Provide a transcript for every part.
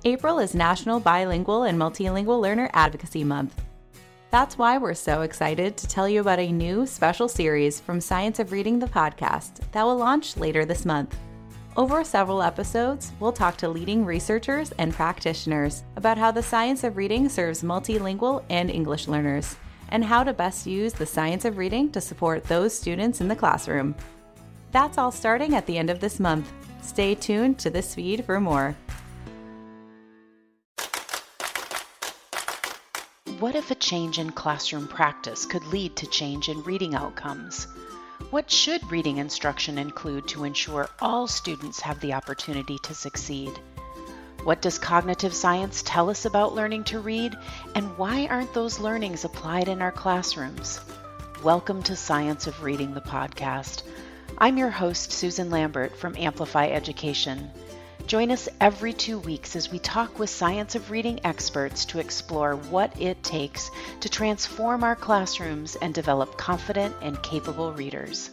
April is National Bilingual and Multilingual Learner Advocacy Month. That's why we're so excited to tell you about a new special series from Science of Reading, the podcast, that will launch later this month. Over several episodes, we'll talk to leading researchers and practitioners about how the science of reading serves multilingual and English learners, and how to best use the science of reading to support those students in the classroom. That's all starting at the end of this month. Stay tuned to this feed for more. What if a change in classroom practice could lead to change in reading outcomes? What should reading instruction include to ensure all students have the opportunity to succeed? What does cognitive science tell us about learning to read, and why aren't those learnings applied in our classrooms? Welcome to Science of Reading, the podcast. I'm your host, Susan Lambert from Amplify Education. Join us every 2 weeks as we talk with Science of Reading experts to explore what it takes to transform our classrooms and develop confident and capable readers.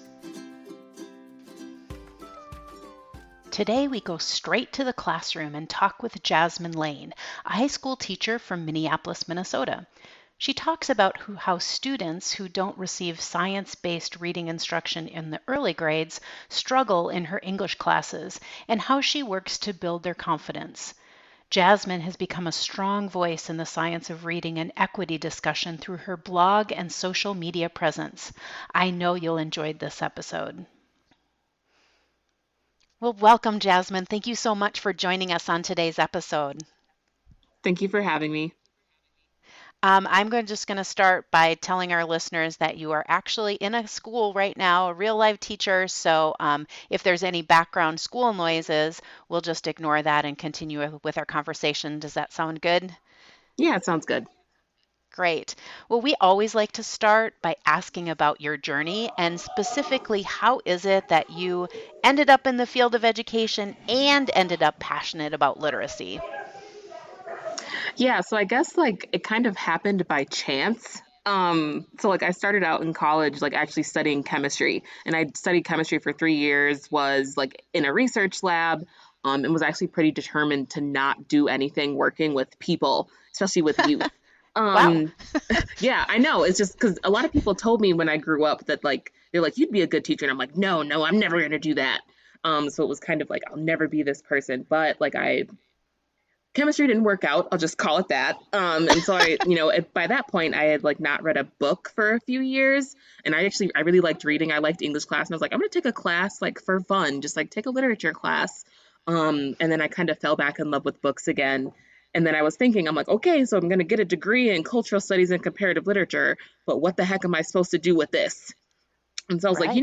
Today we go straight to the classroom and talk with Jasmine Lane, a high school teacher from Minneapolis, Minnesota. She talks about how students who don't receive science-based reading instruction in the early grades struggle in her English classes, and how she works to build their confidence. Jasmine has become a strong voice in the science of reading and equity discussion through her blog and social media presence. I know you'll enjoy this episode. Well, welcome, Jasmine. Thank you so much for joining us on today's episode. Thank you for having me. I'm just going to start by telling our listeners that you are actually in a school right now, a real live teacher. So if there's any background school noises, we'll just ignore that and continue with our conversation. Does that sound good? Yeah, it sounds good. Great. Well, we always like to start by asking about your journey, and specifically, how is it that you ended up in the field of education and ended up passionate about literacy? Yeah, so I guess it kind of happened by chance. So I started out in college actually studying chemistry, and I studied chemistry for 3 years, was in a research lab, and was actually pretty determined to not do anything working with people, especially with youth. Wow. Yeah, I know. It's just because a lot of people told me when I grew up that they're like, you'd be a good teacher, and I'm like, no, I'm never gonna do that. So it was kind of I'll never be this person, but chemistry didn't work out. I'll just call it that. And so by that point I had not read a book for a few years, and I really liked reading. I liked English class, and I was like, I'm going to take a class for fun, just take a literature class. And then I kind of fell back in love with books again. And then I was thinking, I'm like, okay, so I'm going to get a degree in cultural studies and comparative literature, but what the heck am I supposed to do with this? And so I was Right.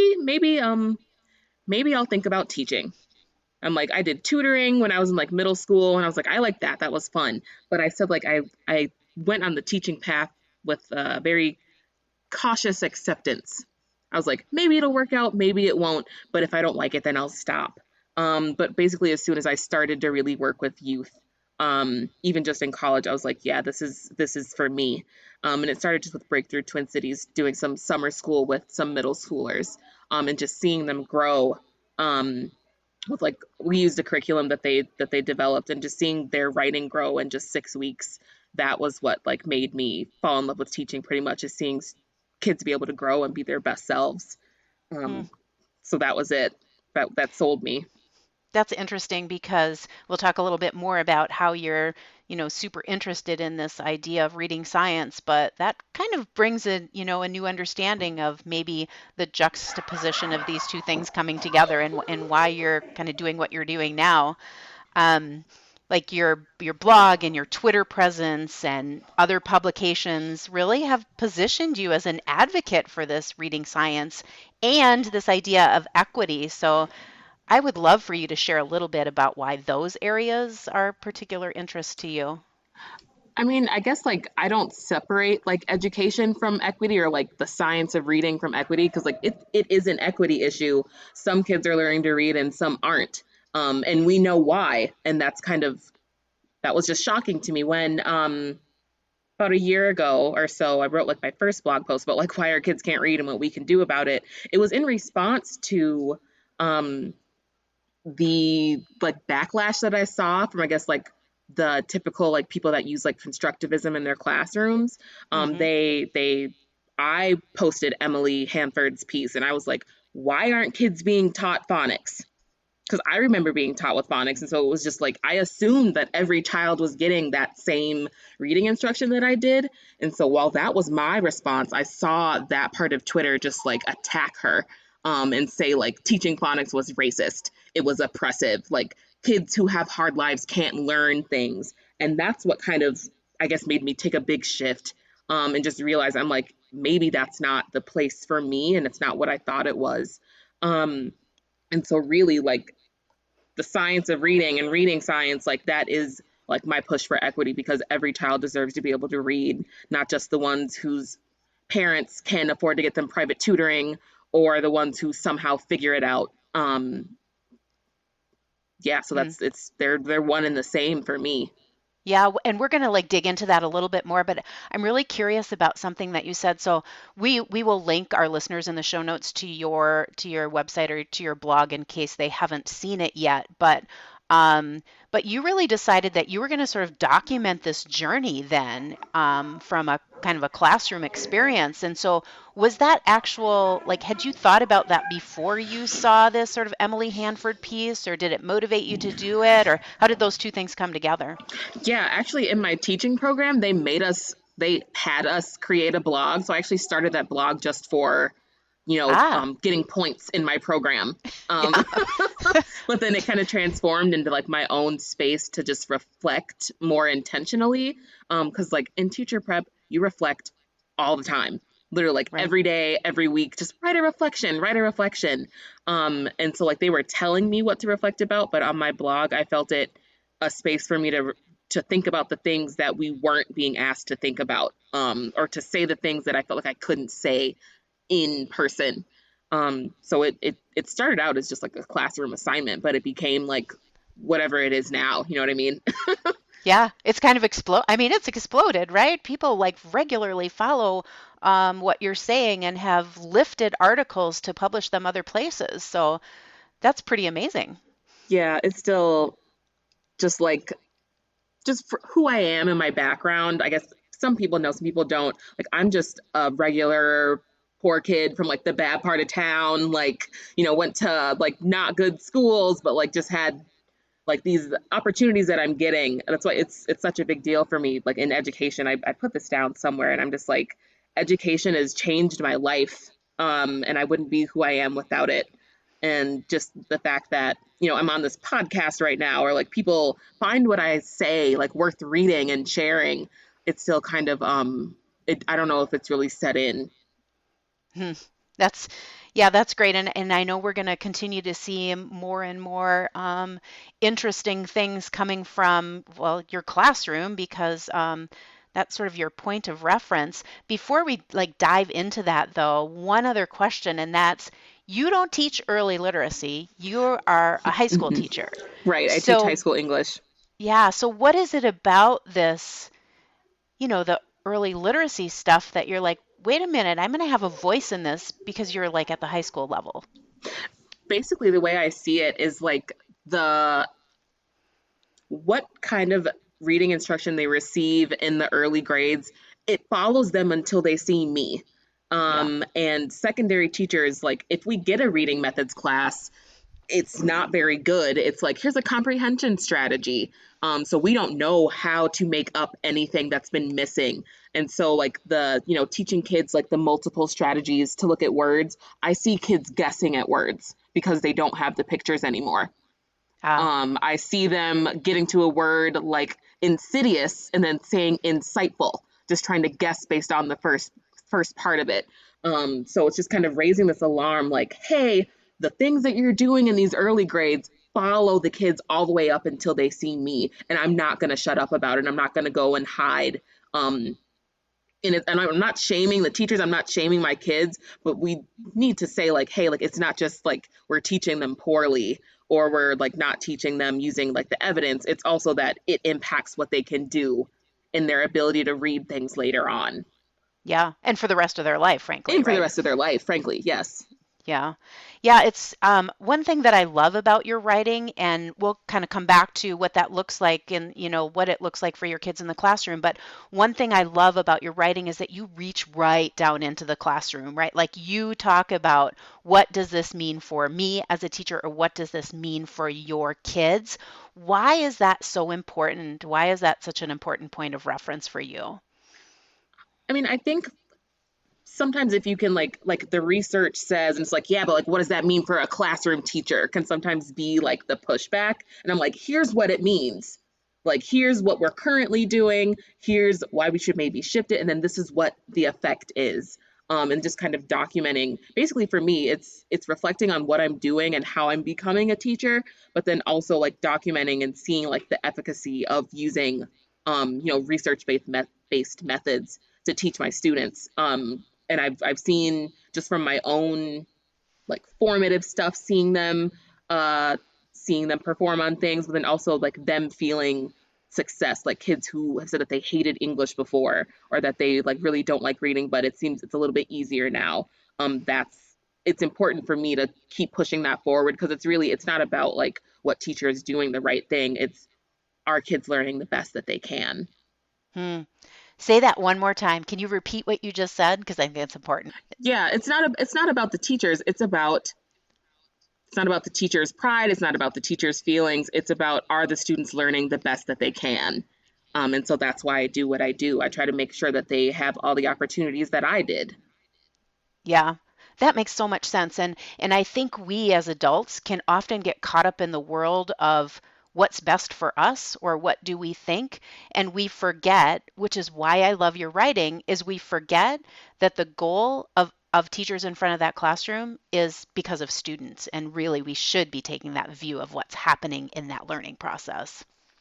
maybe I'll think about teaching. I did tutoring when I was in middle school, and I was I like that. That was fun. But I said I went on the teaching path with very cautious acceptance. I was like, maybe it'll work out, maybe it won't. But if I don't like it, then I'll stop. But basically, as soon as I started to really work with youth, even just in college, I was like, yeah, this is for me. And it started just with Breakthrough Twin Cities, doing some summer school with some middle schoolers, and just seeing them grow. With we used a curriculum that they developed, and just seeing their writing grow in just 6 weeks, that was what made me fall in love with teaching, pretty much, is seeing kids be able to grow and be their best selves. So that was it. That sold me. That's interesting, because we'll talk a little bit more about how you're, super interested in this idea of reading science, but that kind of brings a new understanding of maybe the juxtaposition of these two things coming together, and why you're kind of doing what you're doing now. Your blog and your Twitter presence and other publications really have positioned you as an advocate for this reading science and this idea of equity. So I would love for you to share a little bit about why those areas are particular interest to you. I mean, I guess I don't separate education from equity, or the science of reading from equity, because it is an equity issue. Some kids are learning to read and some aren't. And we know why. And that was just shocking to me when about a year ago or so, I wrote my first blog post about why our kids can't read and what we can do about it. It was in response to the backlash that I saw from, I guess, the typical like people that use like constructivism in their classrooms. Hmm. I posted Emily Hanford's piece and I was like, why aren't kids being taught phonics? Because I remember being taught with phonics. And so it was just like, I assumed that every child was getting that same reading instruction that I did. And so while that was my response, I saw that part of Twitter just like attack her and say like teaching phonics was racist. It was oppressive. Like kids who have hard lives can't learn things. And that's what kind of, I guess, made me take a big shift and just realize I'm like, maybe that's not the place for me and it's not what I thought it was. Um, and so really like the science of reading and reading science, like that is like my push for equity because every child deserves to be able to read, not just the ones whose parents can afford to get them private tutoring or the ones who somehow figure it out. Yeah, so that's it's they're one and the same for me. Yeah, and we're going to like dig into that a little bit more, but I'm really curious about something that you said. So we will link our listeners in the show notes to your website or to your blog in case they haven't seen it yet. But you really decided that you were going to sort of document this journey then from a kind of a classroom experience. And so was that actual, like, had you thought about that before you saw this sort of Emily Hanford piece, or did it motivate you to do it, or how did those two things come together? Yeah, actually, in my teaching program, they had us create a blog. So I actually started that blog just for, Ah, getting points in my program. Um, yeah. but then it kind of transformed into like my own space to just reflect more intentionally. Because like in teacher prep, you reflect all the time. Literally, like Right. every day, every week, just write a reflection, write a reflection. And so like they were telling me what to reflect about, but on my blog, I felt it a space for me to think about the things that we weren't being asked to think about, or to say the things that I felt like I couldn't say in person. So it started out as just like a classroom assignment, but it became like whatever it is now. You know what I mean? Yeah, it's kind of I mean, it's exploded, right? People like regularly follow what you're saying and have lifted articles to publish them other places. So that's pretty amazing. Yeah, it's still just like just for who I am and my background. I guess some people know, some people don't. Like I'm just a regular poor kid from like the bad part of town. Like went to like not good schools, but like just had like these opportunities that I'm getting. That's why it's such a big deal for me. Like in education, I put this down somewhere, and I'm just like, education has changed my life, and I wouldn't be who I am without it. And just the fact that I'm on this podcast right now, or like people find what I say like worth reading and sharing. It's still kind of I don't know if it's really set in. Hmm. That's, yeah, that's great. And I know we're going to continue to see more and more interesting things coming from, well, your classroom because that's sort of your point of reference. Before we like dive into that though, one other question, and that's you don't teach early literacy. You are a high school teacher. Right. I teach high So, school English. yeah, so what is it about this, the early literacy stuff that you're like, wait a minute, I'm going to have a voice in this because you're like at the high school level. Basically, the way I see it is like the what kind of reading instruction they receive in the early grades, it follows them until they see me. Yeah. And secondary teachers, like if we get a reading methods class, it's not very good. It's like, here's a comprehension strategy. So we don't know how to make up anything that's been missing. And so like teaching kids like the multiple strategies to look at words, I see kids guessing at words because they don't have the pictures anymore. Ah, I see them getting to a word like insidious and then saying insightful, just trying to guess based on the first part of it. So it's just kind of raising this alarm, like, hey, the things that you're doing in these early grades follow the kids all the way up until they see me, and I'm not going to shut up about it. I'm not going to go and hide. Um, and I'm not shaming the teachers. I'm not shaming my kids, but we need to say like, hey, like it's not just like we're teaching them poorly or we're like not teaching them using like the evidence. It's also that it impacts what they can do in their ability to read things later on yeah. And for the rest of their life, frankly, and for the right? rest of their life, frankly. Yes. Yeah. Yeah, it's one thing that I love about your writing, and we'll kind of come back to what that looks like and, what it looks like for your kids in the classroom. But one thing I love about your writing is that you reach right down into the classroom, right? Like you talk about what does this mean for me as a teacher, or what does this mean for your kids? Why is that so important? Why is that such an important point of reference for you? I mean, I think sometimes if you can like the research says, and it's like, yeah, but like what does that mean for a classroom teacher, can sometimes be like the pushback. And I'm like, here's what it means. Like, here's what we're currently doing, here's why we should maybe shift it, and then this is what the effect is. And just kind of documenting, basically for me, it's reflecting on what I'm doing and how I'm becoming a teacher, but then also like documenting and seeing like the efficacy of using research based methods to teach my students. And I've seen just from my own like formative stuff, uh seeing them perform on things, but then also like them feeling success, like kids who have said that they hated English before, or that they like really don't like reading, but it seems it's a little bit easier now. That's It's important for me to keep pushing that forward, because it's not about like what teacher is doing the right thing, it's our kids learning the best that they can. Hmm. Say that one more time. Can you repeat what you just said? Because I think it's important. Yeah, it's not about the teachers, it's not about the teacher's pride. It's not about the teacher's feelings. It's about, are the students learning the best that they can? And so that's why I do what I do. I try to make sure that they have all the opportunities that I did. Yeah, that makes so much sense. And I think we as adults can often get caught up in the world of what's best for us or what do we think. And we forget, which is why I love your writing, is we forget that the goal of teachers in front of that classroom is because of students. And really, we should be taking that view of what's happening in that learning process.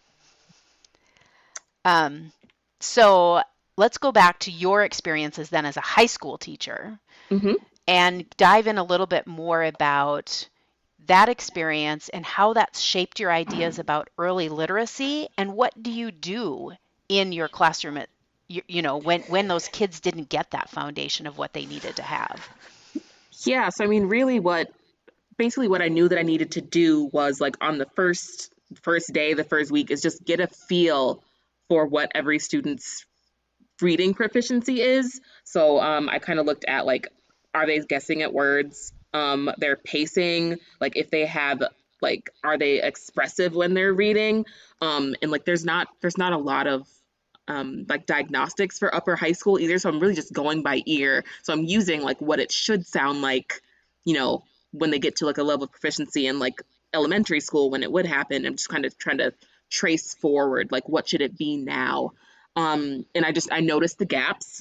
Um, so let's go back to your experiences then as a high school teacher Hmm. and dive in a little bit more about that experience and how that's shaped your ideas about early literacy, and what do you do in your classroom at when those kids didn't get that foundation of what they needed to have. Yeah. So I mean, really, what basically what I knew that I needed to do was like on the first day, the first week, is just get a feel for what every student's reading proficiency is. So I kind of looked at like, are they guessing at words? Their pacing, like if they have like, are they expressive when they're reading? And like, there's not a lot of like diagnostics for upper high school either. So I'm really just going by ear. So I'm using like what it should sound like, you know, when they get to like a level of proficiency in like elementary school when it would happen. I'm just kind of trying to trace forward, like what should it be now? And I noticed the gaps.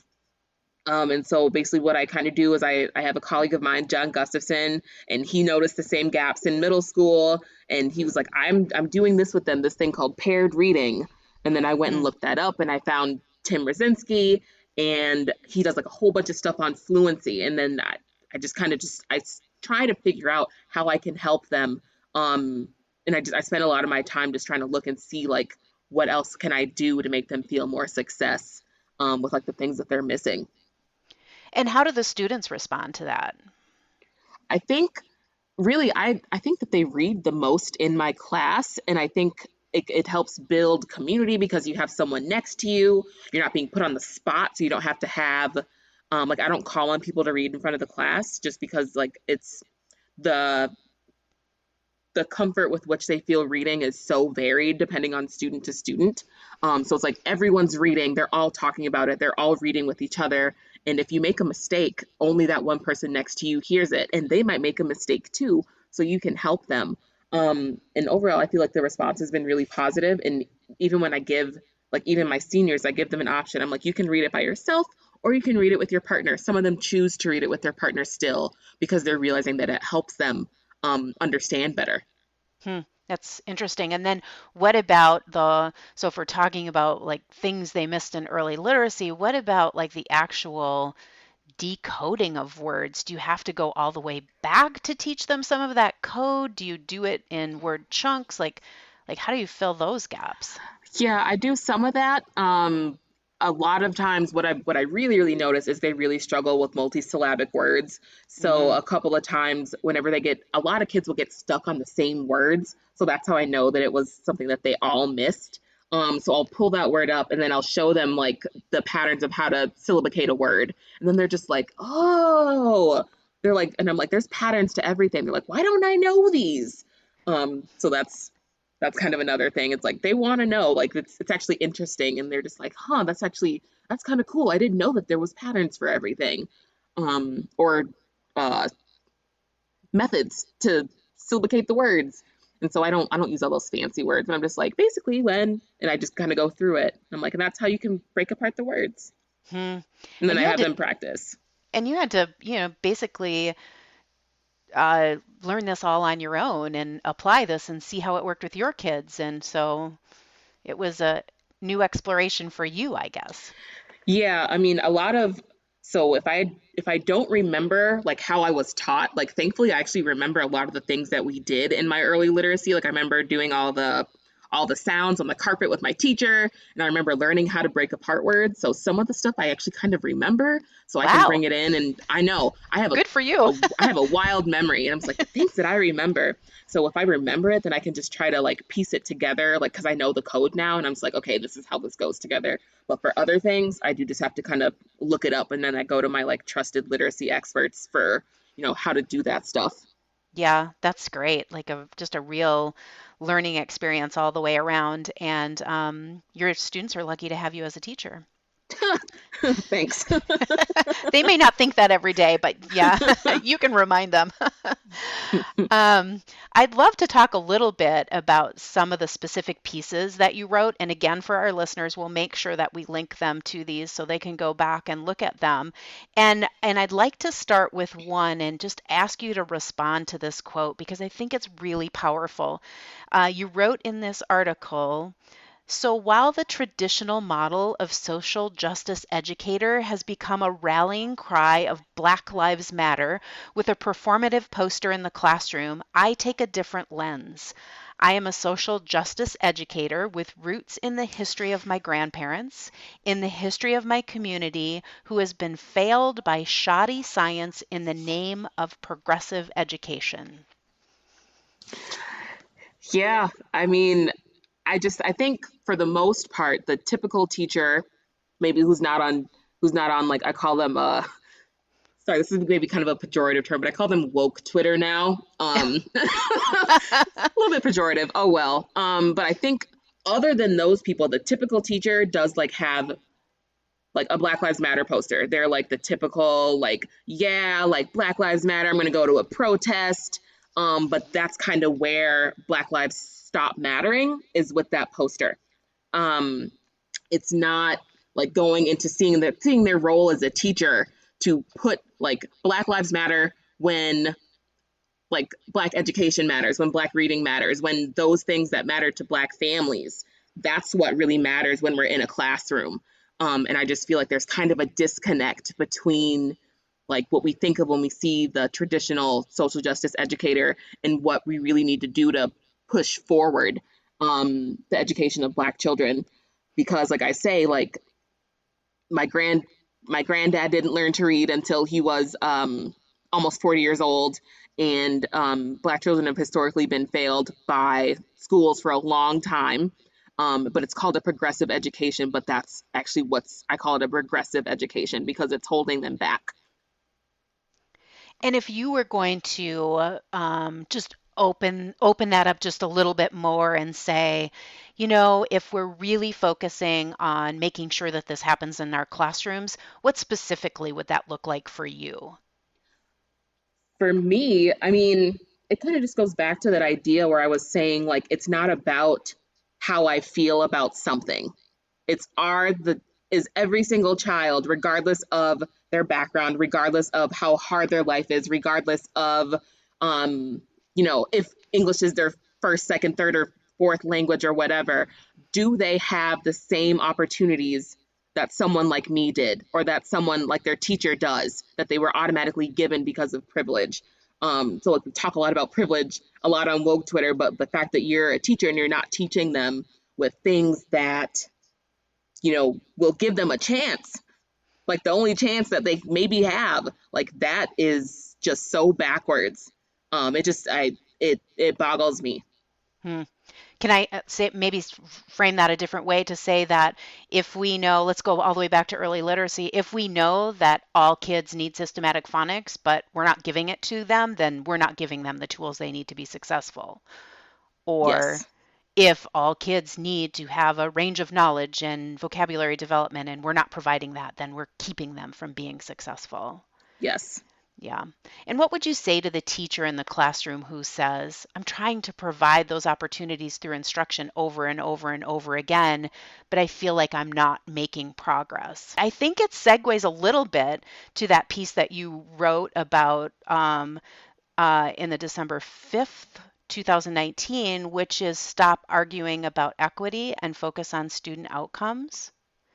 And so basically what I kind of do is I have a colleague of mine, John Gustafson, and he noticed the same gaps in middle school. And he was like, I'm doing this with them, this thing called paired reading. And then I went and Mm. looked that up, and I found Tim Rosinski, and he does like a whole bunch of stuff on fluency. And then I just kind of try to figure out how I can help them. Um, and I spent a lot of my time just trying to look and see like what else can I do to make them feel more success with like the things that they're missing. And how do the students respond to that? I think really I think that they read the most in my class, and I think it helps build community because you have someone next to you. You're not being put on the spot, so you don't have to have like, I don't call on people to read in front of the class, just because like it's the the comfort with which they feel reading is so varied depending on student to student. So it's like everyone's reading, they're all talking about it, they're all reading with each other. And if you make a mistake, only that one person next to you hears it, and they might make a mistake too. So you can help them. And overall, I feel like the response has been really positive. And even when I give, like, even my seniors, I give them an option. I'm like, you can read it by yourself, or you can read it with your partner. Some of them choose to read it with their partner still, because they're realizing that it helps them understand better. Hmm, that's interesting. And then what about so if we're talking about like things they missed in early literacy, what about like the actual decoding of words? Do you have to go all the way back to teach them some of that code? Do you do it in word chunks? Like how do you fill those gaps? Yeah, I do some of that. a lot of times what I really really notice is they really struggle with multisyllabic words. So Mm, a couple of times whenever they get a lot of kids will get stuck on the same words. So that's how I know that it was something that they all missed. So I'll pull that word up and then I'll show them like the patterns of how to syllabicate a word. And then they're just like, "Oh." They're like and I'm like, "There's patterns to everything." They're like, "Why don't I know these?" So that's kind of another thing. It's like they want to know, like it's actually interesting, and they're just like, huh, that's kind of cool. I didn't know that there was patterns for everything, or uh, methods to syllabicate the words. And so I don't use all those fancy words, and I'm just like basically when, and I just kind of go through it. I'm like, and that's how you can break apart the words, hmm. and then And I you had have to, them practice. and you had to, basically learn this all on your own and apply this and see how it worked with your kids. And so it was a new exploration for you, I guess. Yeah, I mean, a lot of so if I don't remember like how I was taught, like thankfully I actually remember a lot of the things that we did in my early literacy. Like I remember doing all the sounds on the carpet with my teacher, and I remember learning how to break apart words. So some of the stuff I actually kind of remember, so I can Wow, bring it in. And I know good for you. I have a wild memory, and I'm just like the things that I remember. So if I remember it, then I can just try to like piece it together, like because I know the code now, and I'm just like, okay, this is how this goes together. But for other things, I do just have to kind of look it up, and then I go to my like trusted literacy experts for how to do that stuff. Yeah, that's great. Like just a real learning experience all the way around. And your students are lucky to have you as a teacher. Thanks. They may not think that every day, but yeah, you can remind them. I'd love to talk a little bit about some of the specific pieces that you wrote. And again, for our listeners, we'll make sure that we link them to these so they can go back and look at them. And I'd like to start with one and just ask you to respond to this quote because I think it's really powerful. You wrote in this article, so while the traditional model of social justice educator has become a rallying cry of Black Lives Matter with a performative poster in the classroom, I take a different lens. I am a social justice educator with roots in the history of my grandparents, in the history of my community, who has been failed by shoddy science in the name of progressive education. Yeah, I mean, I think for the most part, the typical teacher, maybe who's not on like I call them sorry, this is maybe kind of a pejorative term, but I call them woke Twitter now. A little bit pejorative. Oh well. But I think other than those people, the typical teacher does like have like a Black Lives Matter poster. They're like the typical like, yeah, like Black Lives Matter. I'm gonna go to a protest. But that's kind of where Black Lives stop mattering is with that poster. Um, it's not like going into seeing their role as a teacher to put like Black Lives Matter when like Black education matters, when Black reading matters, when those things that matter to Black families, that's what really matters when we're in a classroom. And I just feel like there's kind of a disconnect between like what we think of when we see the traditional social justice educator and what we really need to do to push forward the education of Black children. Because, like I say, like my grand my granddad didn't learn to read until he was almost 40 years old, and Black children have historically been failed by schools for a long time. But it's called a progressive education, but that's actually I call it a regressive education because it's holding them back. And if you were going to just open that up just a little bit more and say, if we're really focusing on making sure that this happens in our classrooms, what specifically would that look like for you? For me, I mean, it kind of just goes back to that idea where I was saying, like, it's not about how I feel about something. It's are the is every single child, regardless of their background, regardless of how hard their life is, regardless of if English is their first, second, third, or fourth language or whatever, do they have the same opportunities that someone like me did, or that someone like their teacher does, that they were automatically given because of privilege? So like, we talk a lot about privilege, a lot on woke Twitter, but the fact that you're a teacher and you're not teaching them with things that will give them a chance, like the only chance that they maybe have. Like that is just so backwards. It boggles me. Hmm. Can I say maybe frame that a different way to say that if we know, let's go all the way back to early literacy, if we know that all kids need systematic phonics, but we're not giving it to them, then we're not giving them the tools they need to be successful. Or Yes. if all kids need to have a range of knowledge and vocabulary development and we're not providing that, then we're keeping them from being successful. Yes. Yeah. And what would you say to the teacher in the classroom who says, I'm trying to provide those opportunities through instruction over and over and over again, but I feel like I'm not making progress? I think it segues a little bit to that piece that you wrote about in the December 5th, 2019, which is stop arguing about equity and focus on student outcomes.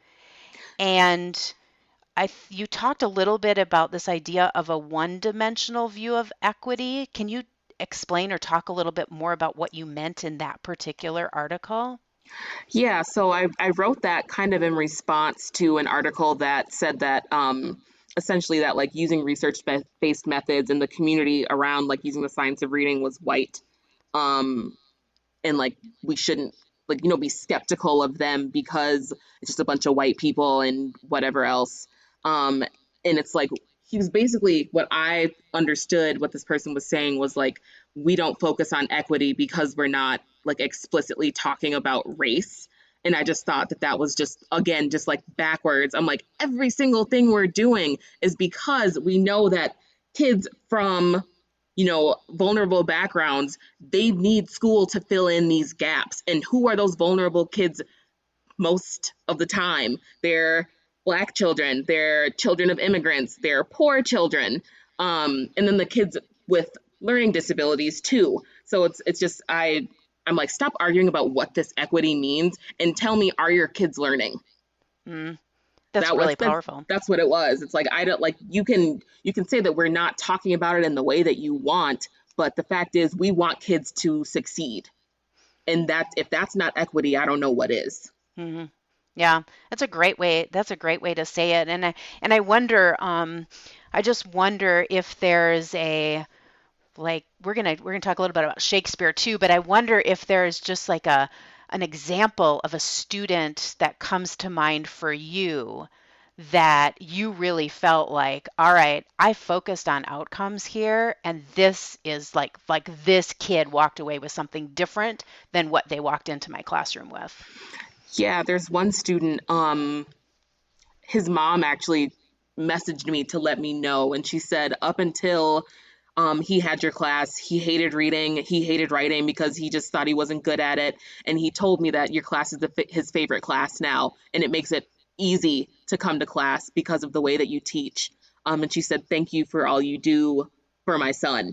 And you talked a little bit about this idea of a one-dimensional view of equity. Can you explain or talk a little bit more about what you meant in that particular article? Yeah, so I wrote that kind of in response to an article that said that essentially that like using research-based methods in the community around like using the science of reading was white. Um, and like we shouldn't like be skeptical of them because it's just a bunch of white people and whatever else. um and it's like he was basically, what I understood what this person was saying was like, we don't focus on equity because we're not like explicitly talking about race. And I just thought that that was just, again, just like backwards. I'm like, every single thing we're doing is because we know that kids from vulnerable backgrounds, they need school to fill in these gaps. And who are those vulnerable kids most of the time? They're Black children, they're children of immigrants, they're poor children, and then the kids with learning disabilities too. So it's just I'm like, stop arguing about what this equity means and tell me, are your kids learning? Mm, that's That was really powerful. that's what it was. It's like, I don't like, you can say that we're not talking about it in the way that you want, but the fact is we want kids to succeed. And that, if that's not equity, I don't know what is. Hmm. Yeah, that's a great way. That's a great way to say it. And I wonder, I just wonder if there's a like we're gonna talk a little bit about Shakespeare too, but I wonder if there's just like an example of a student that comes to mind for you that you really felt like, all right, I focused on outcomes here, and this is like this kid walked away with something different than what they walked into my classroom with. Yeah, there's one student, his mom actually messaged me to let me know, and she said up until he had your class, he hated reading, he hated writing because he just thought he wasn't good at it. And he told me that your class is his favorite class now, and it makes it easy to come to class because of the way that you teach. And she said, thank you for all you do for my son.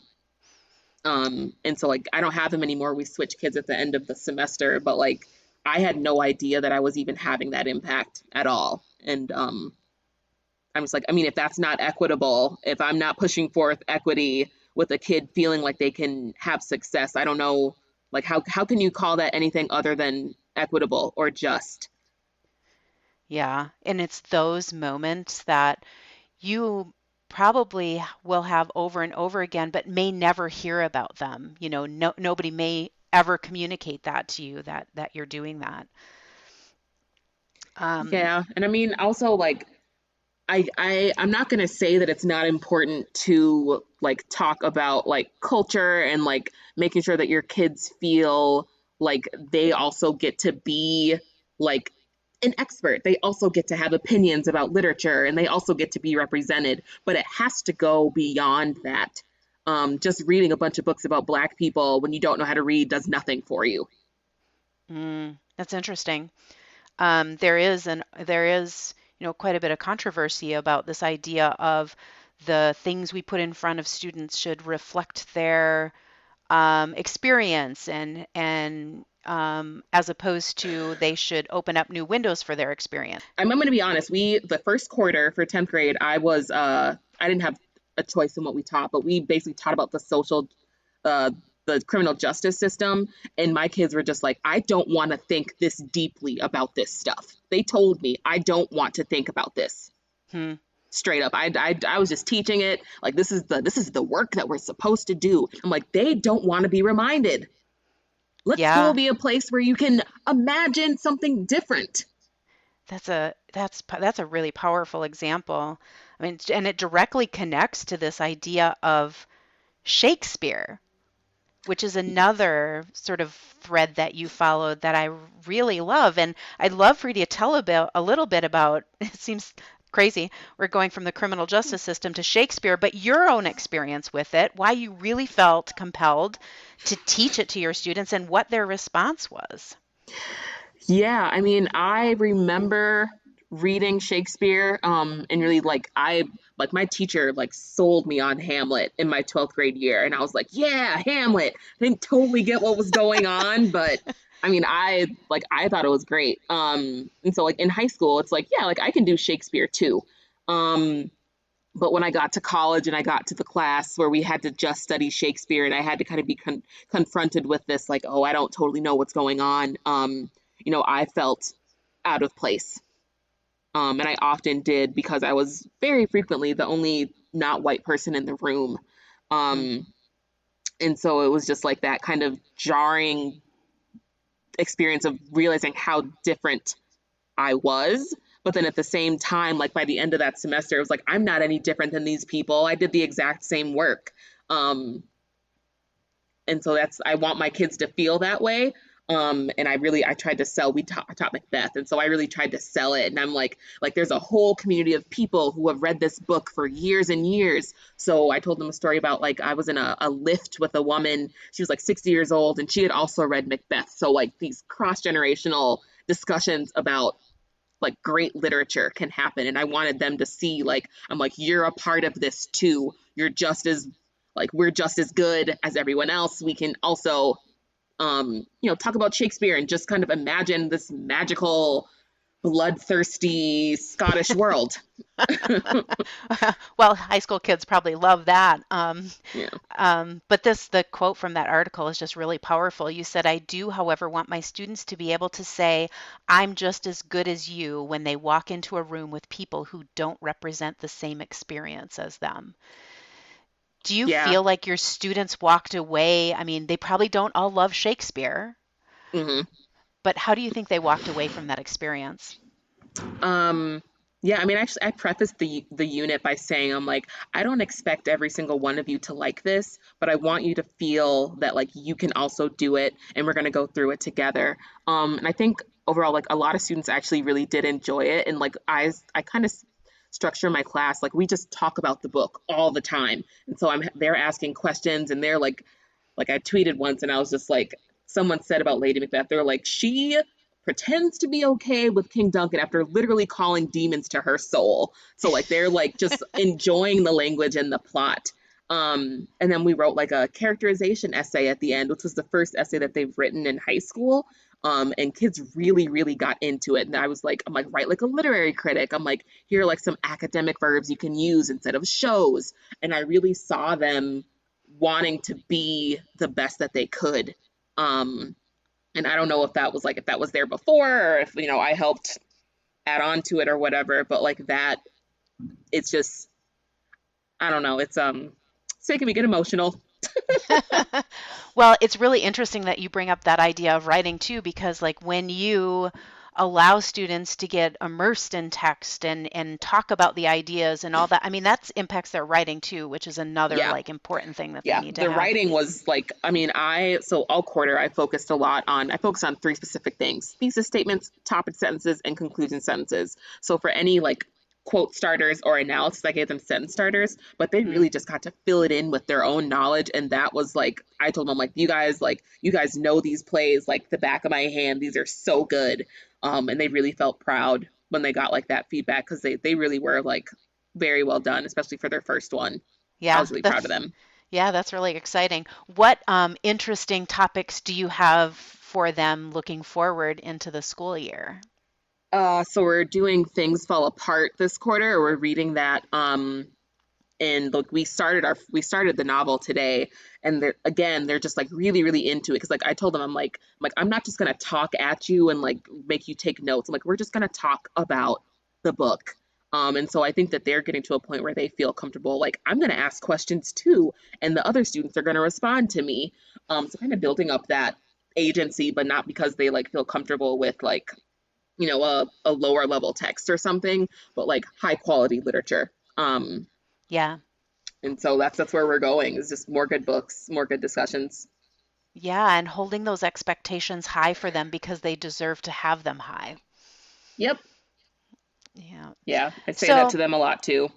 And so like, I don't have him anymore. We switch kids at the end of the semester, but like, I had no idea that I was even having that impact at all. And I'm just like, I mean, if that's not equitable, if I'm not pushing forth equity with a kid feeling like they can have success, I don't know, like how can you call that anything other than equitable or just? Yeah, and it's those moments that you probably will have over and over again, but may never hear about them. Nobody may ever communicate that to you that you're doing that. Um, Yeah, and I mean also like, I'm not going to say that it's not important to like talk about like culture and like making sure that your kids feel like they also get to be like an expert. They also get to have opinions about literature and they also get to be represented, but it has to go beyond that. Just reading a bunch of books about Black people when you don't know how to read does nothing for you. that's interesting. There is quite a bit of controversy about this idea of the things we put in front of students should reflect their experience and as opposed to they should open up new windows for their experience. I'm going to be honest. The first quarter for 10th grade, I didn't have a choice in what we taught, but we basically taught about the social, uh, the criminal justice system, and my kids were just like, I don't want to think this deeply about this stuff. They told me I don't want to think about this. Hmm. Straight up. I was just teaching it like this is the work that we're supposed to do. I'm like, they don't want to be reminded. Let school Yeah, be a place where you can imagine something different. that's a really powerful example. I mean, and it directly connects to this idea of Shakespeare, which is another sort of thread that you followed that I really love. And I'd love for you to tell a little bit about, it seems crazy, we're going from the criminal justice system to Shakespeare, but your own experience with it, why you really felt compelled to teach it to your students and what their response was. Yeah, I mean, I remember reading Shakespeare, and really like my teacher like sold me on Hamlet in my 12th grade year, and I was like, yeah, Hamlet. I didn't totally get what was going on, but I mean, I thought it was great. And so like in high school, it's like, yeah, like I can do Shakespeare too. Um, but when I got to college and I got to the class where we had to just study Shakespeare and I had to kind of be confronted with this, like, oh, I don't totally know what's going on. I felt out of place. And I often did because I was very frequently the only not white person in the room. Hmm. Um, and so it was just like that kind of jarring experience of realizing how different I was. But then at the same time, like by the end of that semester, it was like, I'm not any different than these people. I did the exact same work. Um, and so I want my kids to feel that way. And I tried to sell, I taught Macbeth. And so I really tried to sell it. And I'm like, there's a whole community of people who have read this book for years and years. So I told them a story about like, I was in a lift with a woman. She was like 60 years old and she had also read Macbeth. So like these cross-generational discussions about like great literature can happen. And I wanted them to see like, I'm like, you're a part of this too. You're just as like, we're just as good as everyone else. We can also talk about Shakespeare and just kind of imagine this magical, bloodthirsty Scottish world. Well, high school kids probably love that. Yeah. But the quote from that article is just really powerful. You said, I do, however, want my students to be able to say, I'm just as good as you when they walk into a room with people who don't represent the same experience as them. Do you Yeah. feel like your students walked away? I mean, they probably don't all love Shakespeare, hmm but how do you think they walked away from that experience? Um, yeah, I mean, actually, I prefaced the unit by saying, I'm like, I don't expect every single one of you to like this, but I want you to feel that like you can also do it, and we're gonna go through it together. And I think overall, like a lot of students actually really did enjoy it, and like I kind of structure my class like we just talk about the book all the time, and so they're asking questions, and they're like I tweeted once, and I was just like, someone said about Lady Macbeth, they're like, she pretends to be okay with King Duncan after literally calling demons to her soul. So like they're like just enjoying the language and the plot. And then we wrote like a characterization essay at the end, which was the first essay that they've written in high school. And kids really, really got into it. And I'm like, write like a literary critic. I'm like, here are like some academic verbs you can use instead of shows. And I really saw them wanting to be the best that they could. Um, and I don't know if that was there before or if, I helped add on to it or whatever, but like that, it's just, I don't know. It's making me get emotional. Well, it's really interesting that you bring up that idea of writing too, because like when you allow students to get immersed in text and talk about the ideas and all that, I mean, that impacts their writing too, which is another Yeah. like important thing that they Yeah. need to The have. writing was like, I mean, so all quarter I focused on three specific things: thesis statements, topic sentences, and conclusion sentences. So for any like quote starters or analysis, I gave them sentence starters, but they Hmm. really just got to fill it in with their own knowledge. And that was like, I told them, like, you guys know these plays like the back of my hand. These are so good. And they really felt proud when they got like that feedback because they really were like very well done, especially for their first one. I Yeah, was really proud of that's them. yeah, that's really exciting. What interesting topics do you have for them looking forward into the school year? So we're doing Things Fall Apart this quarter, or we're reading that. And like we started the novel today, and they're just like really, really into it. Because like I told them, I'm like I'm not just gonna talk at you and like make you take notes. I'm like, we're just gonna talk about the book. And so I think that they're getting to a point where they feel comfortable, like I'm gonna ask questions too, and the other students are gonna respond to me. So kind of building up that agency, but not because they like feel comfortable with like, you know, a lower level text or something, but like high quality literature. Yeah. And so that's where we're going, is just more good books, more good discussions. Yeah, and holding those expectations high for them because they deserve to have them high. Yep. Yeah. Yeah, I say that to them a lot too.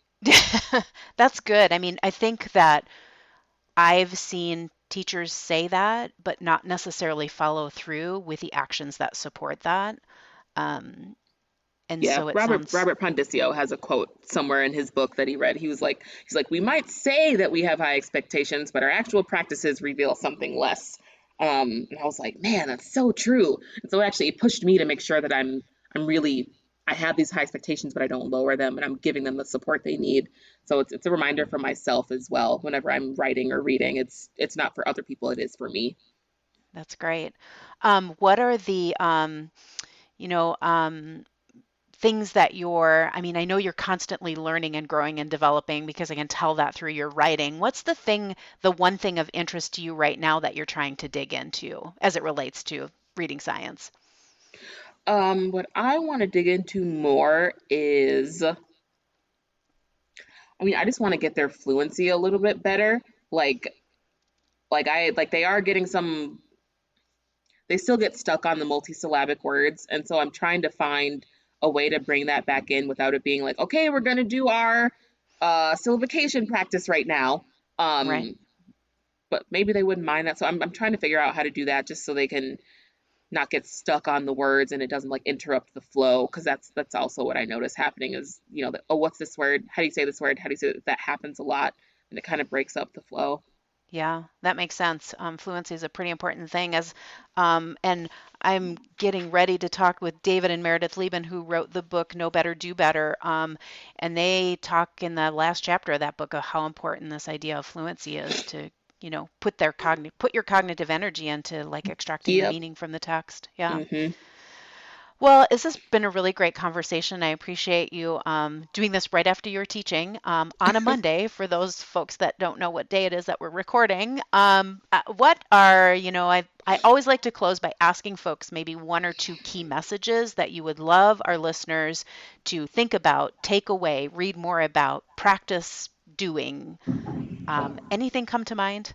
That's good. I mean, I think that I've seen teachers say that, but not necessarily follow through with the actions that support that. And Yeah, so it Robert sounds, Pondisio has a quote somewhere in his book that he read. He's like, we might say that we have high expectations, but our actual practices reveal something less. And I was like, man, that's so true. And so actually it pushed me to make sure that I have these high expectations, but I don't lower them, and I'm giving them the support they need. So it's a reminder for myself as well. Whenever I'm writing or reading, it's not for other people, it is for me. that's great. What are the, you know, things that I mean, I know you're constantly learning and growing and developing because I can tell that through your writing. What's the one thing of interest to you right now that you're trying to dig into as it relates to reading science? What I want to dig into more is, I mean, I just want to get their fluency a little bit better. Like, they are getting they still get stuck on the multisyllabic words. And so I'm trying to find a way to bring that back in without it being like, okay, we're going to do our syllabication practice right now. Right. But maybe they wouldn't mind that. So I'm trying to figure out how to do that just so they can not get stuck on the words and it doesn't like interrupt the flow. Cause that's also what I notice happening is, you know, oh, what's this word? How do you say this word? How do you say that? That happens a lot and it kind of breaks up the flow. Yeah, that makes sense. Fluency is a pretty important thing and I'm getting ready to talk with David and Meredith Lieben, who wrote the book Know Better, Do Better. And they talk in the last chapter of that book of how important this idea of fluency is to, you know, put your cognitive energy into like extracting the Yep. meaning from the text. Yeah. Mm-hmm. Well, this has been a really great conversation. I appreciate you doing this right after you're teaching on a Monday. For those folks that don't know what day it is that we're recording, what are, you know, I always like to close by asking folks maybe one or two key messages that you would love our listeners to think about, take away, read more about, practice doing. Anything come to mind?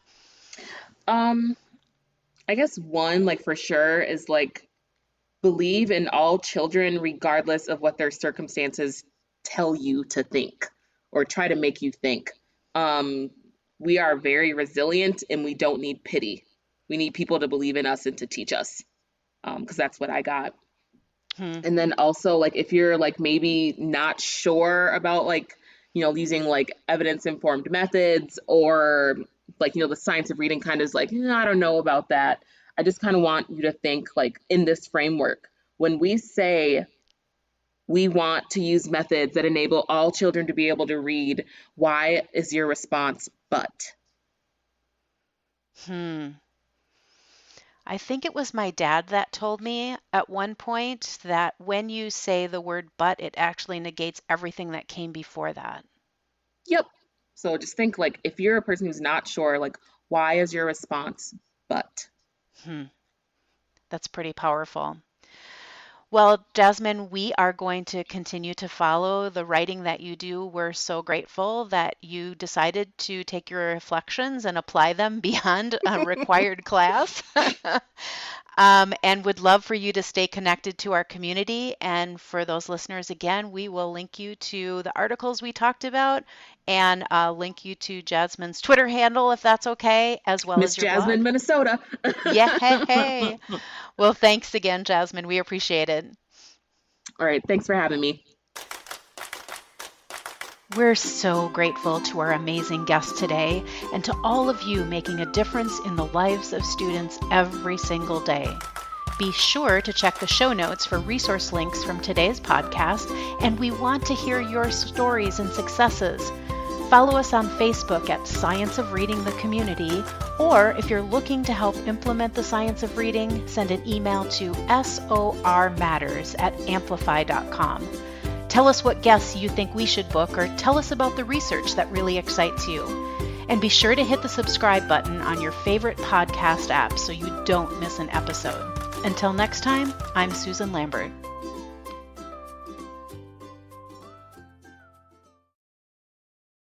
I guess one, like for sure, is like believe in all children regardless of what their circumstances tell you to think or try to make you think. We are very resilient and we don't need pity. We need people to believe in us and to teach us, because that's what I got. And then also, like, if you're like maybe not sure about like, you know, using like evidence-informed methods or like, you know, the science of reading kind of is like, I don't know about that. I just kind of want you to think like in this framework. When we say we want to use methods that enable all children to be able to read, why is your response but? I think it was my dad that told me at one point that when you say the word but, it actually negates everything that came before that. Yep. So just think like if you're a person who's not sure, like why is your response but? That's pretty powerful. Well, Jasmine, we are going to continue to follow the writing that you do. We're so grateful that you decided to take your reflections and apply them beyond a required class. And would love for you to stay connected to our community. And for those listeners, again, we will link you to the articles we talked about and link you to Jasmine's Twitter handle, if that's okay, as well Miss as your Jasmine, blog. Minnesota. Yeah. Well, thanks again, Jasmine. We appreciate it. All right. Thanks for having me. We're so grateful to our amazing guests today and to all of you making a difference in the lives of students every single day. Be sure to check the show notes for resource links from today's podcast, and we want to hear your stories and successes. Follow us on Facebook at Science of Reading the Community, or if you're looking to help implement the science of reading, send an email to sormatters@amplify.com. Tell us what guests you think we should book, or tell us about the research that really excites you. And be sure to hit the subscribe button on your favorite podcast app so you don't miss an episode. Until next time, I'm Susan Lambert.